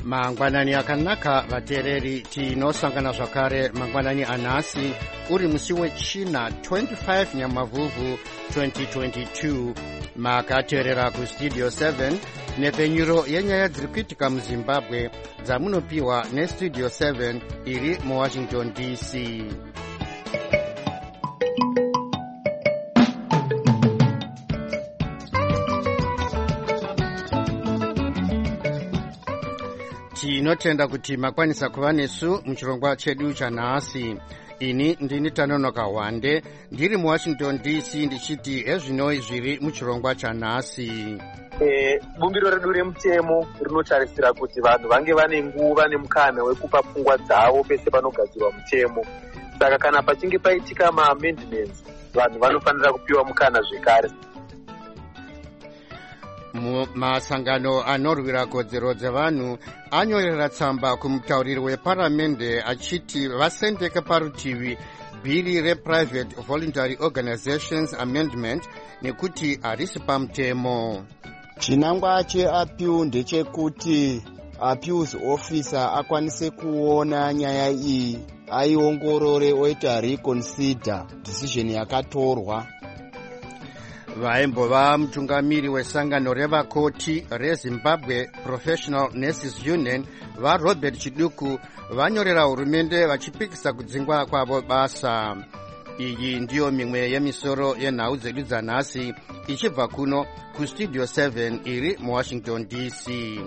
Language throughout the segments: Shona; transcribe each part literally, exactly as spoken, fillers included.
mangwanani akanaka vateereri tinosangana zvakare mangwanani anhasi uri musi wechina twenty-five nyamavhuvhu twenty twenty-two makateerera kustudio seven nepfenyuro yenyaya dziri kuitika muzimbabwe dzamunopiwa nestudio seven iri muwashington D C. tinotenda kuti makwanisa kuva nesu muchirongwa chedu chanhasi. ini ndini Tanonoka Wande ndiri muwashington D C ndichiti ezvinoi zviri muchirongwa chanhasi. E, bumbiro redu remutemo rinotarisira kuti vanhu vange vane nguva nemukana wekupa pfungwa dzavo pese panogadzirwa mutemo. Saka kana pachinge paitika maamendments vanhu vanofanira kupiwa mukana zvekare. masangano anorwira kodzero dzevanhu anyorera tsamba kumutauriri weparamende achiti vasendeke parutivi bhiri reprivate voluntary organizations amendment nekuti harisi pamutemo. chinangwa cheapiu ndechekuti appeals officer akwanise kuona nyaya iyi aiongorore oita reconsider decision yakatorwa. vaimbova mutungamiri wesangano revakoti rezimbabwe professional nurses union varobert chiduku vanyorera hurumende vachipikisa kudzingwa kwavo basa. iyi ndiyo mimwe yemisoro yenhau dzedu dzanhasi ichibva kuno kustudio seven iri muwashington D C.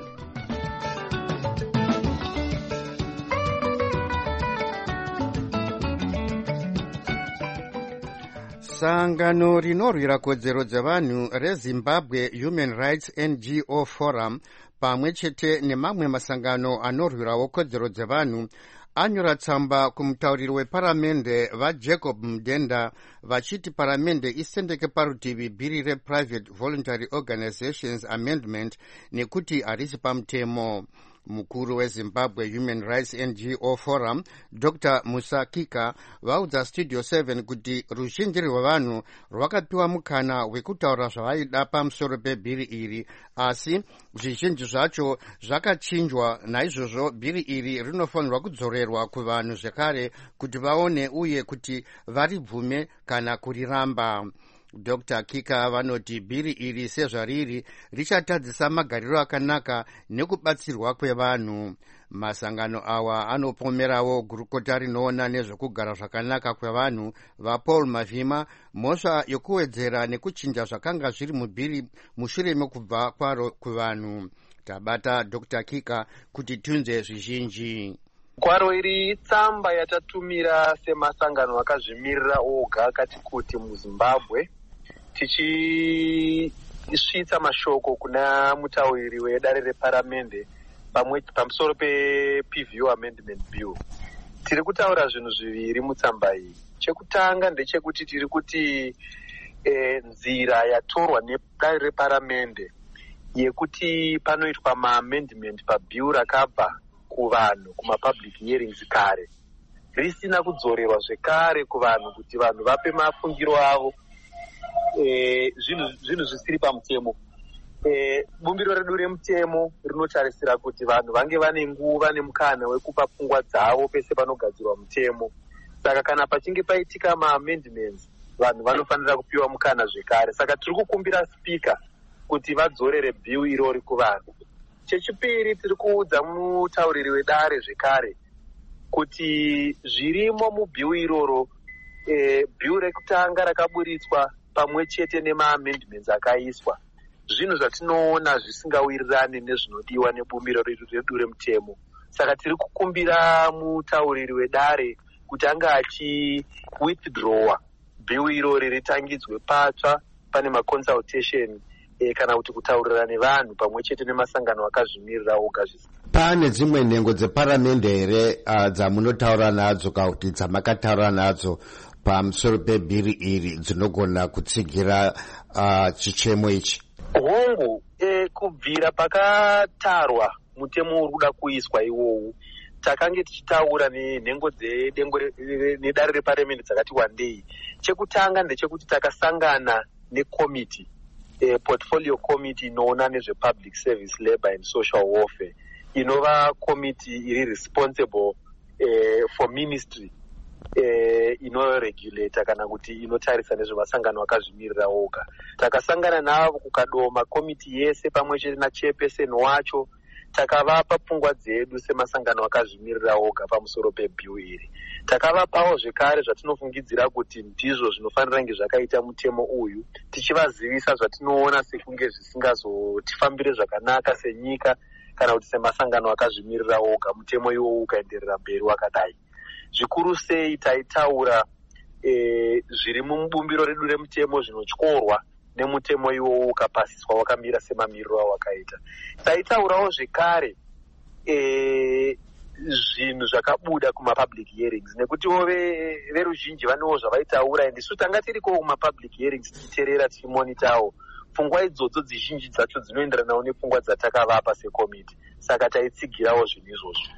sangano rinorwira kodzero dzevanhu rezimbabwe human rights N G O forum pamwe chete nemamwe masangano anorwirawo kodzero dzevanhu anyora tsamba kumutauriri weparamende vajacob mudenda vachiti paramende isendeke parutivi bhiri reprivate voluntary organizations amendment nekuti harisi pamutemo. mukuru wezimbabwe human rights N G O forum Doctor Musa Kika vaudza studio seven kuti ruzhinji rwevanhu rwakapiwa mukana wekutaura zvavaida pamusoro pebhiri iri asi zvizhinji zvacho zvakachinjwa. naizvozvo bhiri iri rinofanirwa kudzorerwa kuvanhu zvekare kuti vaone uye kuti varibvume kana kuriramba. Doctor Kika vanoti bhiri iri sezvariri richatadzisa magariro akanaka nekubatsirwa kwevanhu. masangano awa anopomerawo gurukota rinoona nezvekugara zvakanaka kwevanhu vapaul mavhima mhosva yokuwedzera nekuchinja zvakanga zviri mubhiri mushure mekubva kwaro kuvanhu. tabata Doctor Kika kuti tunze zvizhinji. kwaro iri tsamba yatatumira semasangano akazvimirira oga akati kuti muzimbabwe tichisvitsa mashoko kuna mutauriri wedare reparamende pamwe pamusoro pe-P V U amendment bill. tiri kutaura zvinhu zviviri mutsamba iyi. chekutanga ndechekuti tiri kuti e, nzira yatorwa nedare reparamende yekuti panoitwa maamendment pabill rakabva kuvanhu kumapublic hearings kare risina kudzorerwa zvekare kuvanhu kuti vanhu vape mafungiro avo e, zvinhu zvinhu zvisiri pamutemo. e, bumbiro redu remutemo rinotarisira kuti vanhu vange vane nguva nemukana wekupa pfungwa dzavo pese panogadzirwa mutemo. saka kana pachinge paitika maamendments vanhu vanofanira kupiwa mukana zvekare. saka tiri kukumbira spika kuti vadzorere bill irori kuvanhu. chechipiri tiri kuudza mutauriri wedare zvekare kuti zvirimo mubhiu iroro e, bhiu rekutanga rakaburitswa pamwe chete nemaamendments akaiswa zvinhu zvatinoona zvisingawirirani nezvinodiwa nebumbiro redu remutemo. saka tiri kukumbira mutauriri wedare kuti anga achi withdrawa bhiu irori ritangidzwe patsva pane maconsultation E, kana kuti kutaurira nevanhu pamwe chete nemasangano akazvimirira oga. pane dzimwe nhengo dzeparamende here uh, dzamunotaura nadzo kana kuti dzamakataura nadzo pamusoro pebhiri iri dzinogona kutsigira uh, chichemo ichi? hongu e, kubvira pakatarwa mutemo uri kuda kuiswa iwowu takange tichitaura nenhengo dzedengo nedare reparamende dzakati wandei. chekutanga ndechekuti takasangana nekomiti A portfolio committee inoona nezvepublic service labor and social warfare inova committee iri responsible eh, for ministry eh, inoregulata kana kuti inotarisa nezvemasangano akazvimirira oga. Takasangana navo kukadoma committee yese pamwe chete nachairperson wacho, takavapa pfungwa dzedu semasangano akazvimirira oga pamusoro pebill iri. Takavapawo zvekare zvatinofungidzira kuti ndizvo zvinofanira kunge zvakaita mutemo uyu, tichivazivisa zvatinoona sekunge zvisingazotifambire zvakanaka senyika kana kuti semasangano akazvimirira oga mutemo iwowo ukaenderera mberi wakadai. Zvikuru sei taitaura e, zviri mubumbiro redu remutemo zvinotyorwa nemutemo iwowo ukapasiswa wakamira semamiriro awakaita. Taitaurawo zvekare e, zvinhu zvakabuda kumapublic hearings, nekutiwo veruzhinji vanewo zvavaitaura, ende isu tanga tiriko kumapublic hearings tichiteerera tichimonitawo. Pfungwa idzodzo dzizhinji dzacho dzinoenderanawo nepfungwa dzatakavapa sekomiti, saka taitsigirawo zvinhu izvozvo.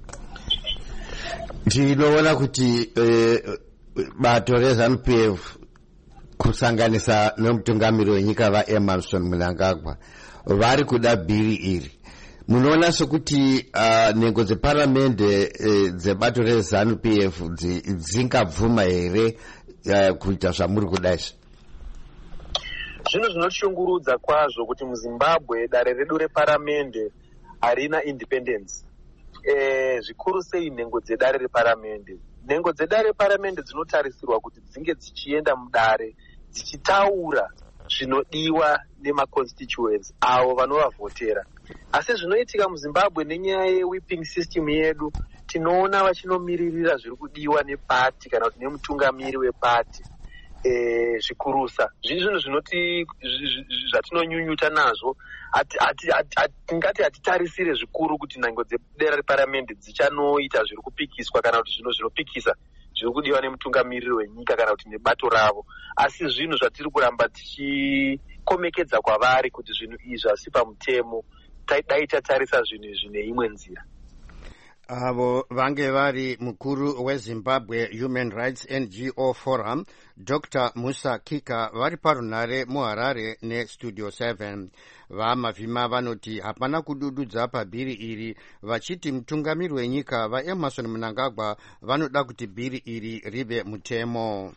Ndinoona kuti eh, bato reZANU P F kusanganisa nemutungamiri wenyika vaEmmerson Mnangagwa vari kuda bhiri iri. Munoona sokuti uh, nhengo dzeparamende eh, dzebato reZANU P F dzingabvuma here uh, kuita zvamuri kudai? Zvinhu zvinoshungurudza kwazvo kuti muZimbabwe dare redu reparamende harina independence. Eh, zvikuru sei nhengo dzedare reparamende. Nhengo dzedare reparamende dzinotarisirwa kuti dzinge dzichienda mudare dzichitaura zvinodiwa nemaconstituents avo vanovavhotera. Asi zvinoitika muZimbabwe nenyaya ye-whipping system yedu, tinoona vachinomiririra zviri kudiwa nepati kana kuti nemutungamiri wepati. Eh, zvikurusa zvinhu zvinoti zvatinonyunyuta nazvo, tingati hatitarisire zvikuru kuti nhengo dzedare reparamende dzichanoita zviri kupikiswa kana kuti zvinhu zvinopikisa zviri kudiwa nemutungamiriri wenyika kana kuti nebato ravo, asi zvinhu zvatiri kuramba tichikomekedza kwavari kuti zvinhu izvi hasi pamutemo, dai tatarisa zvinhu izvi neimwe nzira. Avo vange vari mukuru weZimbabwe Human Rights N G O Forum Doctor Musa Kika vari parunhare muHarare neStudio seven. Vamavhima vanoti hapana kudududza pabhiri iri, vachiti mutungamiri wenyika vaEmmerson Mnangagwa vanoda kuti bhiri iri rive mutemo.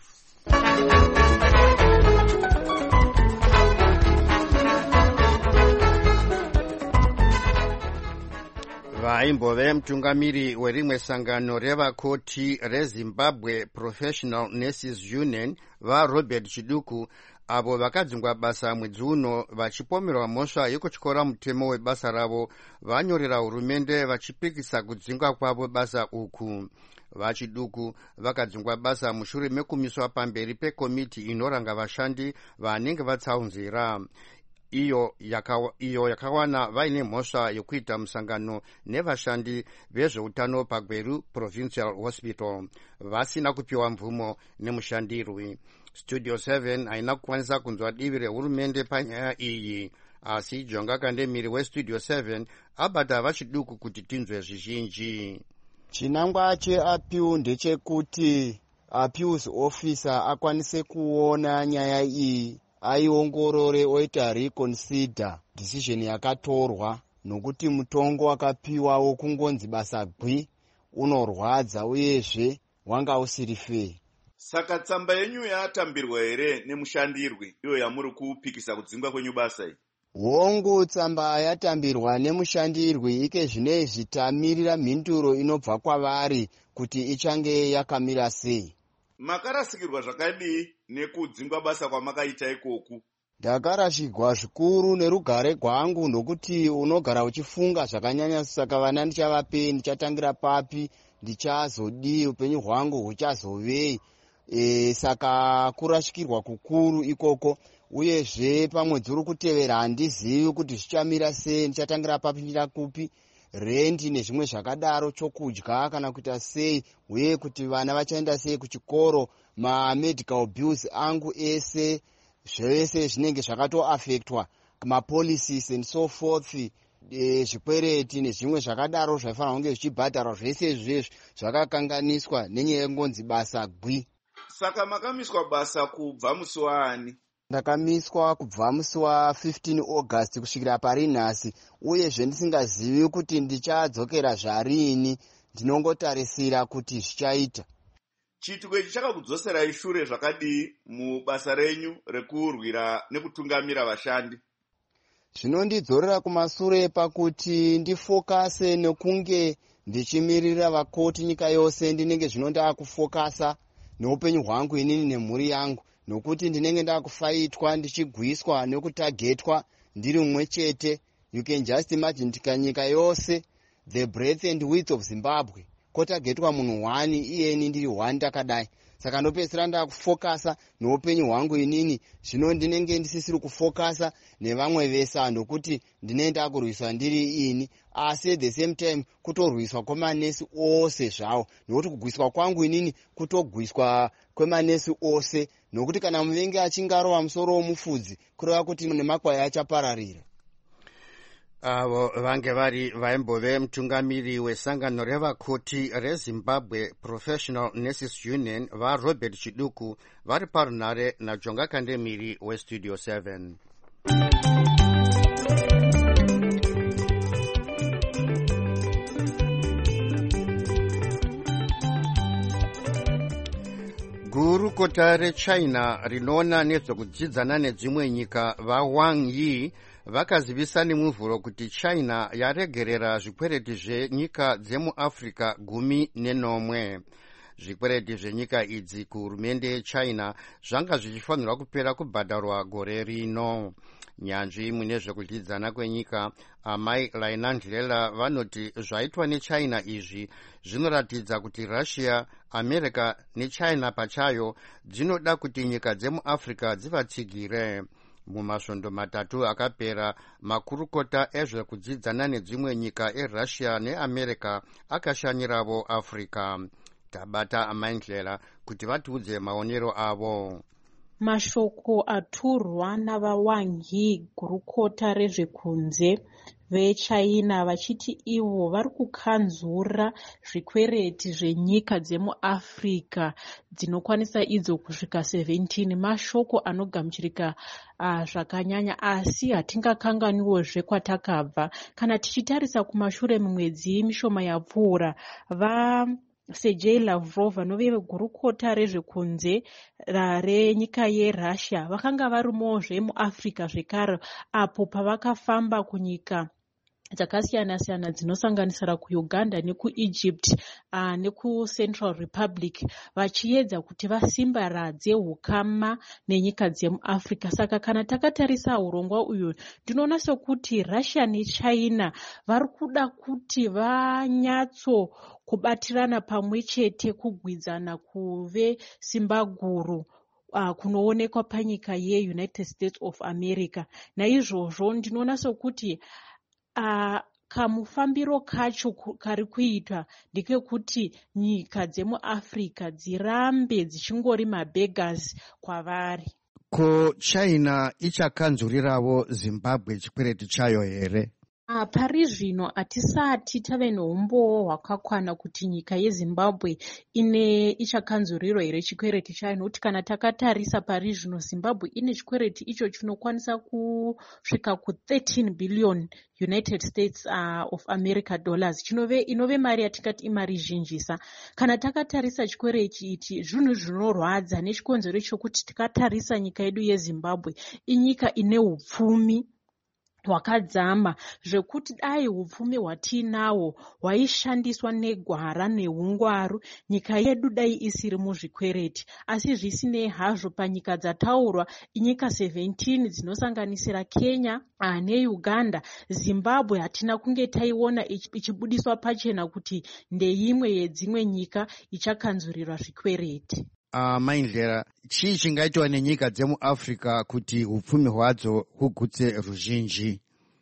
Vaimbove mutungamiri werimwe sangano revakoti reZimbabwe Professional Nurses Union vaRobert Chiduku, avo vakadzingwa basa mwedzi uno vachipomerwa mhosva yekutyora mutemo webasa ravo, vanyorera hurumende vachipikisa kudzingwa kwavo basa uku. VaChiduku vakadzingwa basa mushure mekumiswa pamberi pekomiti inoranga vashandi vanenge vatsaunzira. Iyo yakawa, iyo yakawana vaine mhosva yokuita musangano nevashandi vezveutano paGweru Provincial Hospital vasina kupiwa mvumo nemushandirwi. Studio seven haina kukwanisa kunzwa divi rehurumende panyaya iyi, asi Jonga Kandemiri weStudio seven abata VaChiduku kuti tinzwe zvizhinji. Chinangwa cheapiu ndechekuti appeals officer akwanise kuona nyaya iyi, aiongorore oita reconsider decision yakatorwa, nokuti mutongo wakapiwa wokungonzi basa gwi unorwadza uyezve wanga usiri fair. Saka tsamba yenyu yatambirwa here nemushandirwi iyo yamuri kupikisa kudzingwa kwenyu basa iyi? Hongu, tsamba yatambirwa nemushandirwi, ike zvinezvi tamirira mhinduro inobva kwavari kuti ichange yakamira sei. Makarasikirwa zvakadii nekudzingwa basa kwamakaita ikoku? Ndakarashigwa zvikuru nerugare rwangu, nokuti unogara uchifunga zvakanyanya, saka vana ndichavapei, ndichatangira papi, ndichazodii, upenyu hwangu huchazovei. E, saka kurashikirwa kukuru ikoko, uyezve pamwedzi uri kutevera handizivi kuti zvichamira sei, ndichatangira papi, ndichakupi rendi nezvimwe zvakadaro, chokudya kana kuita sei, uye kuti vana vachaenda sei kuchikoro, ma-medical bills angu ese, zvese zvinenge zvakatoafektwa, ma-policies and so forth, e, zvikwereti nezvimwe zvakadaro zvaifanira kunge zvichibhadharwa, zvese izvezvi zvakakanganiswa nenyaya yengonzi basa gwi. Saka makamiswa basa kubva musi waani? Ndakamiswa kubva musi wa15 August kusvikira pari nhasi, uyezve ndisingazivi kuti ndichadzokera zvarini. Ndinongotarisira kuti zvichaita. Chiitiko ichi chakakudzoserai shure zvakadii mubasa renyu rekurwira nekutungamira vashandi? Zvinondidzorera kumashure pakuti ndifokase nekunge ndichimirira vakoti nyika yose. Ndinenge zvino ndakufokasa neupenyu hwangu inini nemhuri yangu, nokuti ndinenge ndakufaitwa ndichigwiswa nekutagetwa ndiri mumwe chete. You can just imagine tikanyika yose, the breadth and width of Zimbabwe, kotagetwa munhu wani, iyeni ndiri wani takadai. Saka ndopedzisira ndakufokasa neupenyu hwangu inini. Zvino ndinenge ndisisiri kufokasa nevamwe vese, ndokuti ndinenge ndakurwiswa ndiri ini, asi at the same time kutorwiswa kwemanesi ose zvawo, nokuti kugwiswa kwangu inini kutogwiswa kwemanesi ose, nokuti kana muvengi achingarova musoro womufudzi kureva kuti nemakwai achapararira. avo vange vari vaimbove mutungamiri wesangano revakoti rezimbabwe Professional Nurses Union vaRobert Chiduku vari parunhare naJonga Kandemiri westudio seven. Gurukota reChina rinoona nezvekudzidzana nedzimwe nyika vaWang Yi vakazivisa nemuvhuro kuti China yaregerera zvikwereti zvenyika dzemuAfrica gumi nenomwe. Zvikwereti zvenyika idzi kuhurumende yeChina zvanga zvichifanirwa kupera kubhadharwa gore rino. Nyanzvi mune zvekudzidzana kwenyika amai Lainandlela vanoti zvaitwa neChina izvi zvinoratidza kuti Russia, America neChina pachayo dzinoda kuti nyika dzemuAfrica dzivatsigire. Mumasvondo matatu akapera makurukota ezvekudzidzana nedzimwe nyika eRussia neAmerica akashanyiravo Africa. Tabata amaindlela kuti vatiudze maonero avo. Mashoko aturwa navaWang Yi, gurukota rezvekunze veChina, vachiti ivo vari kukanzura zvikwereti zvenyika dzemuAfrica dzinokwanisa idzo kusvika seventeen. Mashoko anogamuchirika uh, zvakanyanya, asi hatingakanganiwozve kwatakabva. Kana tichitarisa kumashure mimwedzi mishoma yapfuura, va Sergei Lavrov vanove gurukota rezvekunze renyika yeRussia vakanga varimozve muAfrica zvekare, apo pavakafamba kunyika dzakasiyana-siyana dzinosanganisira kuUganda nekuEgypt uh, nekuCentral Republic, vachiedza kuti vasimbaradze ukama nenyika dzemuAfrica. Saka kana takatarisa urongwa uyu, ndinoona sokuti Russia neChina vari kuda kuti vanyatso kubatirana pamwe chete kugwidzana kuve simba guru Uh, kunoonekwa panyika yeUnited States of America. Naizvozvo ndinoona sokuti uh, kamufambiro kacho kari kuitwa ndekekuti nyika dzemuAfrica dzirambe dzichingori mabeggars kwavari. Ko China ichakanzuriravo Zimbabwe chikwereti chayo here? Uh, pari zvino hatisati tave neumbowo hwakakwana kuti nyika yeZimbabwe ine ichakanzurirwa here chikwereti chayo, nokuti kana takatarisa pari zvino Zimbabwe ine chikwereti icho chinokwanisa kusvika ku thirteen billion United States uh, of America dollars, chinove inove mari yatingati imari zhinjisa. Kana takatarisa chikwereti ichi, zvinhu zvinorwadza nechikonzero chokuti tikatarisa nyika yedu yeZimbabwe inyika ine upfumi hwakadzama, zvekuti dai upfumi hwatinahwo hwaishandiswa negwara neungwaru, nyika yedu dai isiri muzvikwereti. Asi zvisinei hazvo, panyika dzataurwa inyika seventeen dzinosanganisira Kenya uh, neUganda, Zimbabwe hatina kunge taiona ichibudiswa pachena kuti ndeimwe yedzimwe nyika ichakanzurirwa zvikwereti. Uh, maindlera chii chingaitwa nenyika dzemuAfrica kuti upfumi hwadzo hugutse ruzhinji?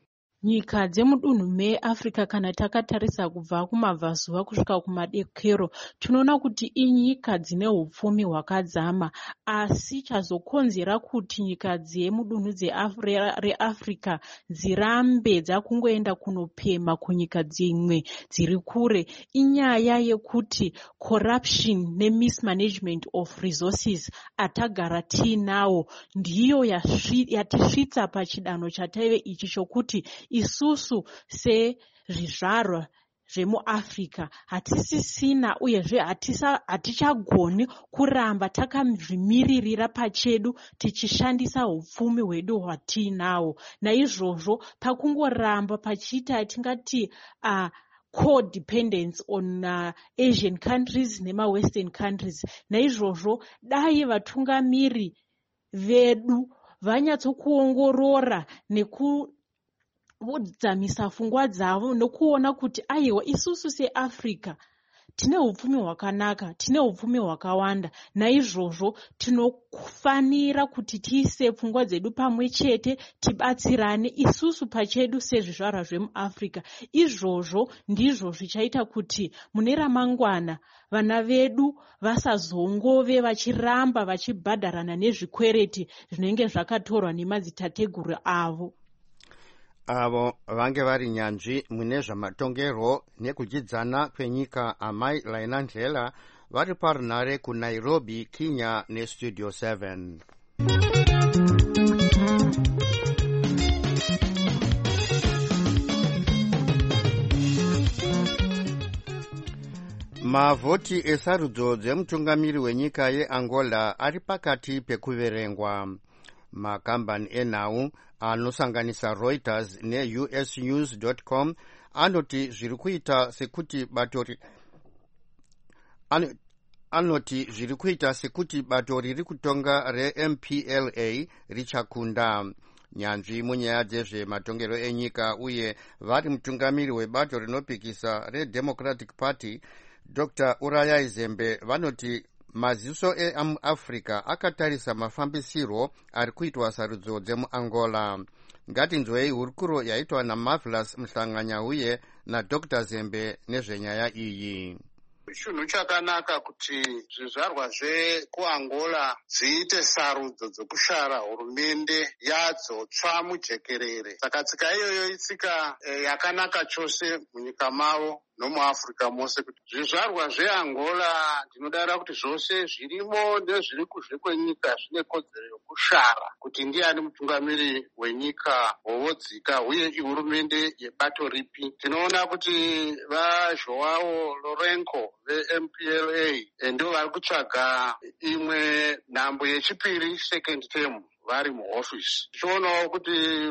nyika dzemudunhu meAfrica kana takatarisa kubva kumabvazuva kusvika kumadekero tinoona kuti inyika dzine upfumi hwakadzama, asi chazokonzera kuti nyika dzemudunhu reAfrica dzirambe dzakungoenda kunopema kunyika dzimwe dziri kure inyaya yekuti corruption nemismanagement of resources atagara tiinawo ndiyo yatisvitsa pachidanho chataive ichi chokuti isusu sezvizvarwa zvemuAfrica hatisisina uyezve hatichagoni kuramba takazvimiririra pachedu tichishandisa upfumi hwedu hwatiinawo. Naizvozvo pakungoramba pachiita yatingati uh, co-dependence on uh, Asian countries nema-Western countries. Naizvozvo dai vatungamiri vedu vanyatsokuongorora nekudzamisa pfungwa dzavo nokuona kuti aiwa isusu seAfrica tine upfumi hwakanaka, tine upfumi hwakawanda, naizvozvo tinofanira kuti tiise pfungwa dzedu pamwe chete tibatsirane isusu pachedu sezvizvarwa zvemuAfrica. Izvozvo ndizvo zvichaita kuti mune ramangwana vana vedu vasazongove vachiramba vachibhadharana nezvikwereti zvinenge zvakatorwa nemadzitateguru avo. Avo vange vari nyanzvi mune zvamatongero nekudyidzana kwenyika amai Laina Ndlela vari parunhare kuNairobi, Kenya nestudio seven. Mavhoti esarudzo dzemutungamiri wenyika yeAngola ari pakati pekuverengwa. Makambani enhau anosanganisa Reuters ne U S news dot com anoti zviri kuita sekuti batori an, anoti zviri kuita sekuti bato riri kutonga reM P L A richakunda. Nyanzvi munyaya dzezvematongero enyika uye vari mutungamiri webato rinopikisa reDemocratic Party Doctor Uraya Zembe vanoti maziso eAfrica akatarisa mafambisiro ari kuitwa sarudzo dzemuAngola. Ngatinzwei hurukuro yaitwa naMarvelous Mhlanganya uye naDr Zembe nezvenyaya iyi. Chinhu chakanaka kuti zvizvarwa zvekuAngola dziite sarudzo dzokushara hurumende yadzo tsva mujekerere. Saka tsika iyoyo itsika e, yakanaka chose munyika mavo nomuAfrica mose kuti zvizvarwa zveAngola ndinodara kuti zvose zvirimo nezviri kuzve kwenyika zvine kodzero yokushara kuti ndiani mutungamiri wenyika wovodzika uye ihurumende yebato ripi. Tinoona kuti vaJoao Lourenco veM P L A ndio vari kutsvaga imwe nhambo yechipiri second term vari muhofisi. Tichionawo kuti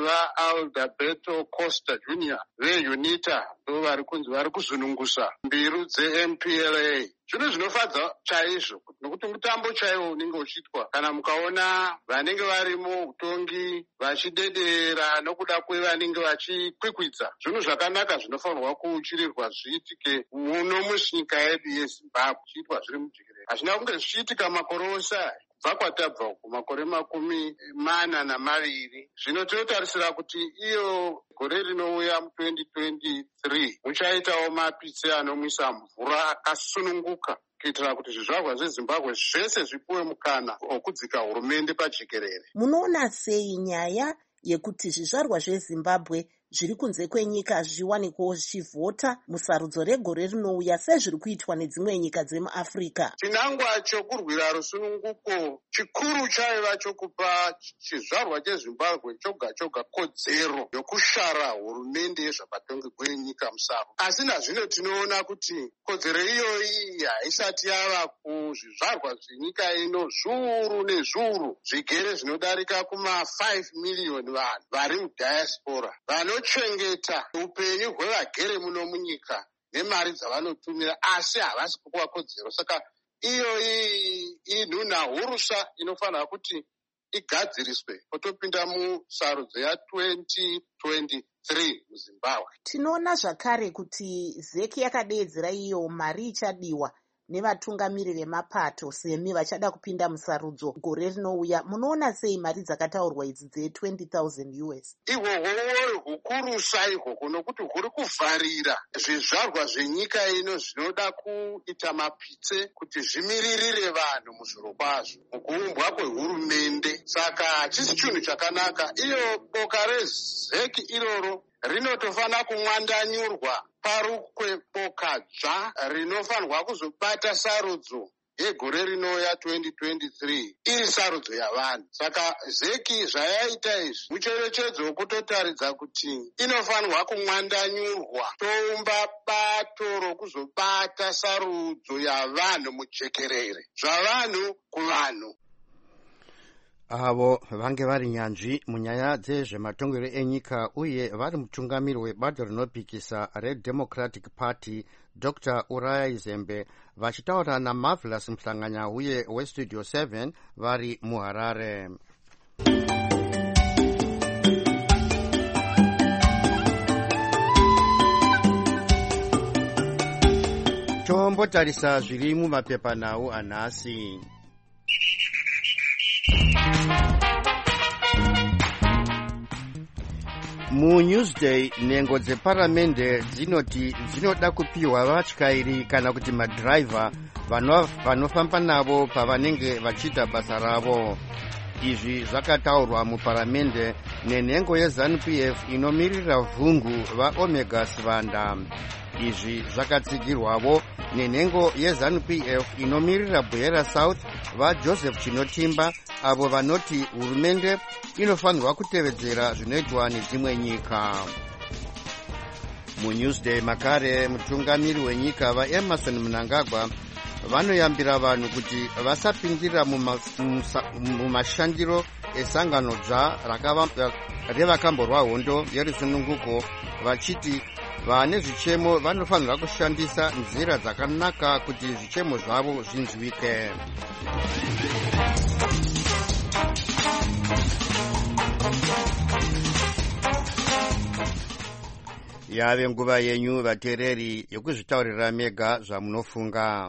vaAlberto Costa Junior veUNITA ndo vari kunzi vari kuzunungusa mbiru dzeM P L A. Zvinhu zvinofadza chaizvo nokuti mutambo chaiwo unenge uchiitwa kana mukaona vanenge varimo utongi vachidedera nokuda kwevanenge vachikwikwidza. Zvinhu zvakanaka zvinofanirwa kuchirirwa zviitike muno munyika yedu yeZimbabwe chiitwa zviri mujekerere. Hazvina kunge zvichiitika makore ose kubva kwatabva kumakore makumi mana namaviri. Zvino tinotarisira kuti iyo gore rinouya mu-twenty twenty-three muchaitawo mapitse anomwisa mvura akasununguka kuitira kuti zvizvarwa zveZimbabwe zvese zvipuwe mukana wokudzika hurumende pajekerere. Munoona sei nyaya yekuti zvizvarwa zveZimbabwe zviri kunze kwenyika zviwanikwawo zvichivhota musarudzo regore rinouya sezviri kuitwa nedzimwe nyika dzemuAfrica? Chinangwa chokurwira rusununguko chikuru chaiva chokupa chizvarwa cheZimbabwe choga choga kodzero yokushara hurumende yezvapatonge kwenyika musaru. Asi nazvino tinoona kuti kodzero iyoyi haisati yava kuzvizvarwa zvenyika ino zviuru nezviuru zvigere zvinodarika kuma five million vanhu vari mudiaspora vanochengeta upenyu hwevagere muno munyika nemari dzavanotumira asi havasi kupuwa kodzero. Saka iyoyi inhuna hurusa inofanira kuti igadziriswe potopinda musarudzo ya-twenty twenty-three muZimbabwe. Tinoona zvakare kuti Z E C yakadedzera iyo mari ichadiwa nevatungamiri vemapato semi vachada kupinda musarudzo gore rinouya. Munoona sei mari dzakataurwa idzi dze-twenty thousand U S? Ihwohwo hukurusa ihwohwo nokuti huri kuvharira zvizvarwa zvenyika ino zvinoda kuita mapitse kuti zvimiririre vanhu muzviro kwazvo mukuumbwa kwehurumende. Saka hachisi chinhu chakanaka. Iyo boka rezeki iroro rinotofanira kumwandanyurwa parukwe boka dzva rinofanirwa kuzobata sarudzo yegore rinouya twenty twenty-three iri sarudzo yavanhu. Saka zeki zvayaita izvi mucherechedzo wekutotaridza kuti inofanirwa kumwandanyurwa toumba bato rokuzobata sarudzo yavanhu mujekerere, zvavanhu kuvanhu. avo vange vari nyanzvi munyaya dzezvematongero enyika uye vari mutungamiri webato rinopikisa reDemocratic Party Doctor Uraya Izembe vachitaura naMarvelous Mhlanganya uye weStudio seven vari muHarare. tombotarisa zviri mumapepanhau anhasi. MuNewsday nhengo dzeparamende dzinoti dzinoda kupiwa vatyairi kana kuti madhiraivha vanofamba navo pavanenge vachiita basa ravo. Izvi zvakataurwa muparamende nenhengo yeZANU-P F inomirira vhungu vaOmega Sivanda. Izvi zvakatsigirwavo nenhengo yeZANU-P F inomirira Bwera South vaJoseph Chinotimba, avo vanoti hurumende inofanirwa kutevedzera zvinoitwa nedzimwe nyika. MuNewsday makare mutungamiri wenyika vaEmerson Mnangagwa vanoyambira vanhu kuti vasapindira mumashandiro esangano dzva revakamborwa hondo yerusununguko, vachiti vane zvichemo vanofanirwa kushandisa nzira dzakanaka kuti zvichemo zvavo zvinzwike. Yave nguva yenyu vateereri yekuzvitaurira mega zvamunofunga.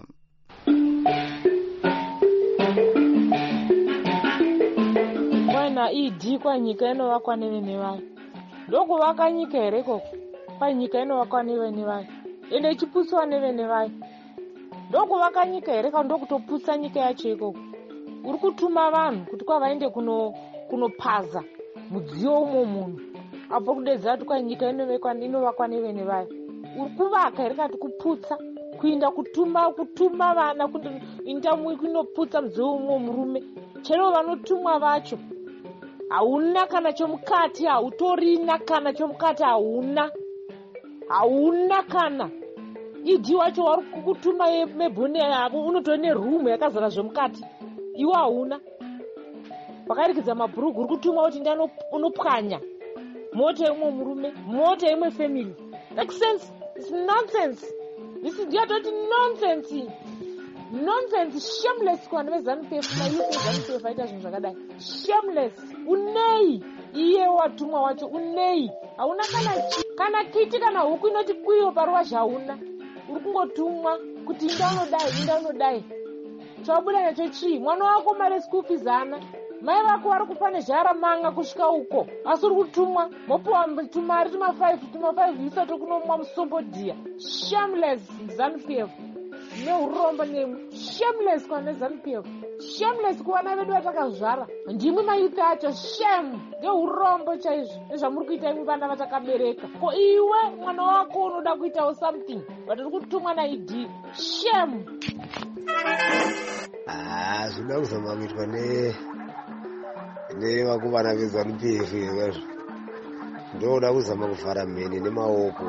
Mwana idhi kwa nyika inovakwa nevene vayo. Ndokuvaka nyika here koko? Kwa nyika inovakwa nevene vayo. Ende ichiputswa nevene vayo. Ndokuvaka nyika here kana ndokutoputsa nyika yacho ikoko? Uri kutuma vanhu kuti kwavaende kuno kunopaza mudziyo umo munhu. Apo kudedza kuti kwa nyika inovakwa nevene vayo. Uri kuvaka here kana kuputsa? Kuinda kutuma kutuma vana kuti indamu kunoputsa mudziyo umo murume. Chero vanotumwa vacho hauna kana chomukati, hautorina kana chomukati, hauna hauna kana idhi wacho wari kukutuma mebhone yako unotori nerumu yakazara zvomukati, iwo hauna. Pakarikidza mabhurugu uri kutumwa kuti ndano unopwanya mota imwe murume, mota imwe family. Make sense? It's nonsense. This is yatoti nonsense. Nonsense, shameless kwa nevezanu-P F na yuko zanu-P F aita zvinhu zvakadai. Shameless. Unei iye watumwa wacho, unei hauna kana kana kiti kana huku inoti kwiyo paruwazha hauna. Uri kungotumwa kuti inda unodai inda unodai. Chabuda nacho chii? Mwana wako mare school fees hana, mai vako vari kupa nezhara manga kusvika uko, asi uri kutumwa mopiwa tumari tuma five tuma five isati kunomwa musombodhiya. Shameless ZANU-P F neurombo nemu. Shameless kwa neZANU-P F. Shameless kuvana vedu vatakazvara. Ndimwe maiti acho. Shame ngeurombo chaizvo nezvamuri kuita imwe vana vatakabereka. Ko iwe mwana wako unoda kuitawo something vatiri kutumwa naidhi. Shame. Ah, zvinoda kuzama kuitwa ne nevakuvana veZANU-P F izvozvo. Ndoda kuzama kuvhara mheni nemaoko.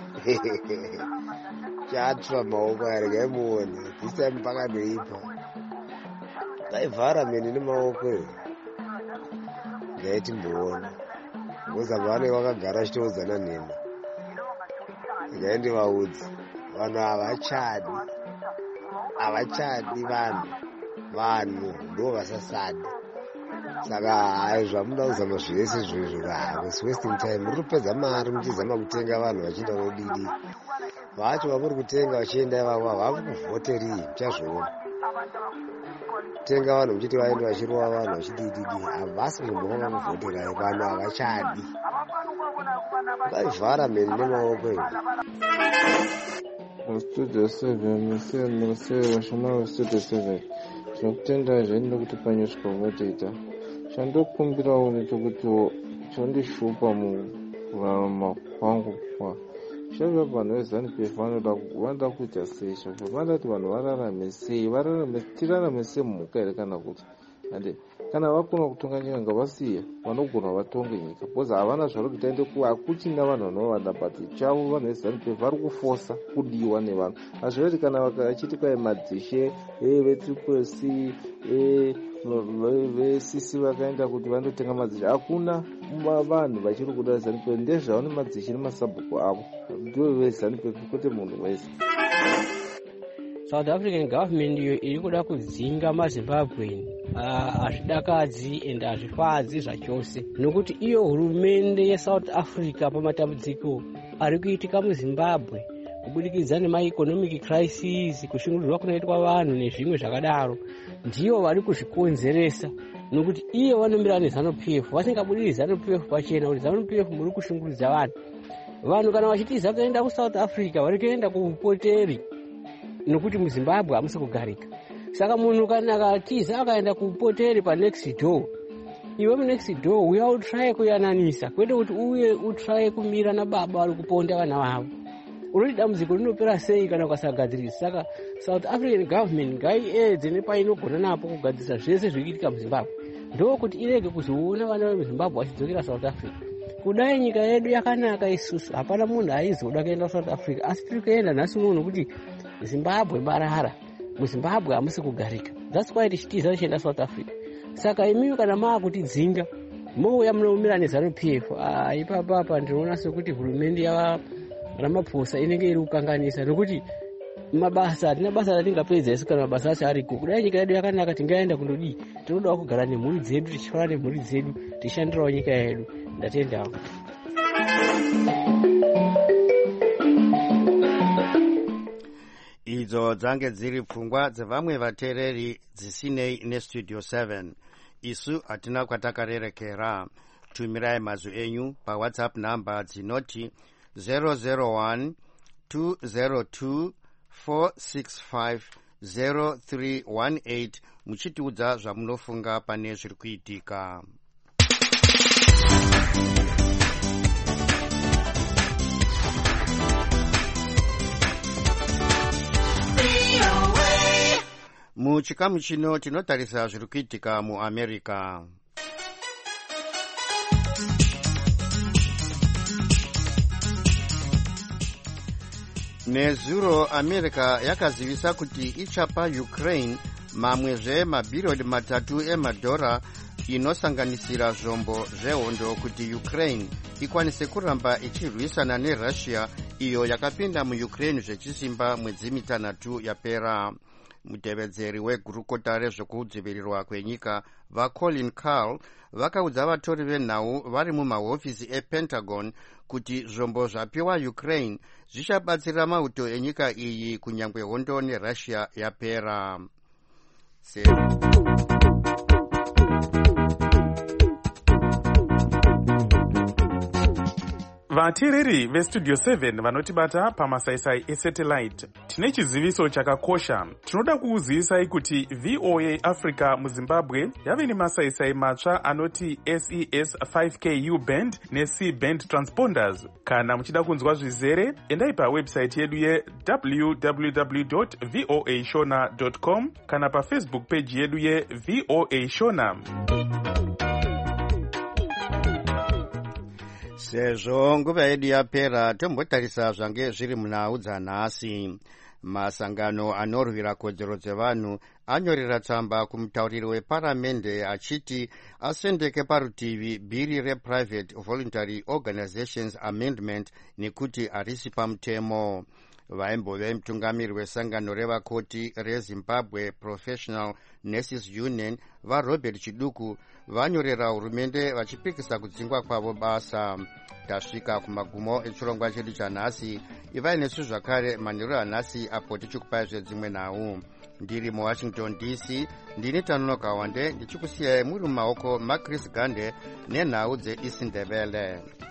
Chatsva maoko ari gaimuone this time pakanoipa taivhara mheni nemaoko ngaiti mboona kuzama vane vakagara chitoudzana nhema ngaende vaudzi vanhu havachadi havachadi vanhu vanhu ndo vasasadi saka hai zvamuda kuzama zvese zvoizvo is wasting time. Muri kupedza mari muchizama kutenga vanhu vachienda nodidi vacho vamuri kutenga vachienda ivavo havavi kuvhoterii muchazvoona. Tenga vanhu muchiti vaenda vachirova vanhu vachidididi havasi kuzombova vakuvhoterai vanhu havachadi vaivhara mheni nemaoko iyo. Studio seven musiye murusei vashoma vestudio seven tinokutendai zvaini nekuti panyosvika unodata chandokumbirawo nechekuti chandishupa mukurarama kwangu kwa shavya vanhu veZANU-P F vanoda kuita sei shavya vanoda kuti vanhu vararame sei vararame tirarame sei mumhuka here kana kuti ande kana vakona kutonga nyika ngavasiya vanogona vatonge nyika because havana zvaro kuti aende ku hakuchina vanhu vanovanda but chavo vanhu veZANU-P F vari kufosa kudiwa nevanhu hazvireti kana vachiti kwai madzishe vetriple c ve-C C vakaenda kuti vandotenga madzishe hakuna vanhu vachiri kuda ZANU-P F ndezvavo nemadzishe nemasabhuku avo ndo veZANU-P F kwete munhu wese. South African government iyo iri kuda kudzinga maZimbabwean hazvidakadzi ende hazvifadzi zvachose nokuti iyo hurumende yeSouth Africa pamatambudziko ari kuitika muZimbabwe kubudikidza nemaeconomic crisis kushungurudzwa kunoitwa vanhu nezvimwe zvakadaro ndiyo vari kuzvikonzeresa nokuti iyo vanomira neZANU-P F vasingabudiri ZANU-P F pachena kuti ZANU-P F muri kushungurudza vanhu vanhu kana vachitiza kuenda kuSouth Africa vari kuenda kuupoteri nokuti muZimbabwe hamusi kugarika. Saka munhu kana akatiza akaenda kupoteri panext door iwe munext door uya utry kuyananisa kwete kuti uye utry kumira nababa vari kuponda vana vavo unoti dambudziko rinopera sei kana ukasagadzirisa. Saka South African government ngaiedze nepainogona napo kugadzirisa zvese zviri kuitika muZimbabwe ndokuti irege kuzoona vana vemuZimbabwe vachidzokera South Africa. Kudai nyika yedu yakanaka isusu hapana munhu aizoda kuenda kuSouth Africa asi tiri kuenda nhasi unono kuti Zimbabwe marara muZimbabwe hamusi kugarika. That's why tichitiza tichienda South Africa. Saka imiwo kana maakutidzinga mouya munomira neZANU-P F ipapapa ndinoona sekuti hurumende yava Ramaphosa inenge iri kukanganisa nokuti mabasa hatina basa ratingapedza isu kana mabasa acho ariko. Kudai nyika yedu yakanaka tingaenda kundodii tinodawo kugara nemhuri dzedu tichifara nemhuri dzedu tichishandirawo nyika yedu. Ndatendawo. Idzo dzange dziri pfungwa dzevamwe vateereri dzisinei nestudio seven. Isu hatina kwatakarerekera. Tumirai mazwi enyu paWhatsApp namba dzinoti zero zero one two zero two four six five zero three one eight muchitiudza zvamunofunga pane zviri kuitika. Muchikamu chino tinotarisa zviri kuitika muAmerica. Nezuro America yakazivisa kuti ichapa Ukraine mamwezve mabhirioni matatu emadhora inosanganisira zvombo zvehondo kuti Ukraine ikwanise kuramba ichirwisana neRussia iyo yakapinda muUkraine zvechisimba mwedzi mitanhatu yapera. Mutevedzeri wegurukota rezvekudzivirirwa kwenyika vaColin Carl vakaudza vatori venhau vari mumahofisi ePentagon kuti zvombo zvapiwa Ukraine zvichabatsira mauto enyika iyi kunyangwe hondo neRussia yapera. Se vateereri vestudio seven vanotibata pamasaisai esatellite tine chiziviso chakakosha. Tinoda kukuzivisai kuti V O A Africa muZimbabwe yave nemasaisai matsva anoti S E S five K U band neC band transponders. Kana muchida kunzwa zvizere endai pawebsite yedu ye w w w dot voa shona dot com kana pafacebook page yedu ye V O A Shona. Sezvo nguva yedu yapera tombotarisa zvange zviri munhau dzanhasi. Masangano anorwira kodzero dzevanhu anyorera tsamba kumutauriri weparamende achiti asendeke parutivi bhiri rePrivate Voluntary Organizations Amendment nekuti harisi pamutemo. vaimbove mutungamiri wesangano revakoti rezimbabwe Professional Nurses Union varobert chiduku vanyorera hurumende vachipikisa kudzingwa kwavo basa. Tasvika kumagumo echirongwa chedu chanhasi. Ivai nesu zvakare manheru anhasi apo tichikupai zvedzimwe nhau. Ndiri muwashington D C ndini Tanonoka Wande ndichikusiyai muri mumaoko maChris Gande nenhau dzeIsindebele.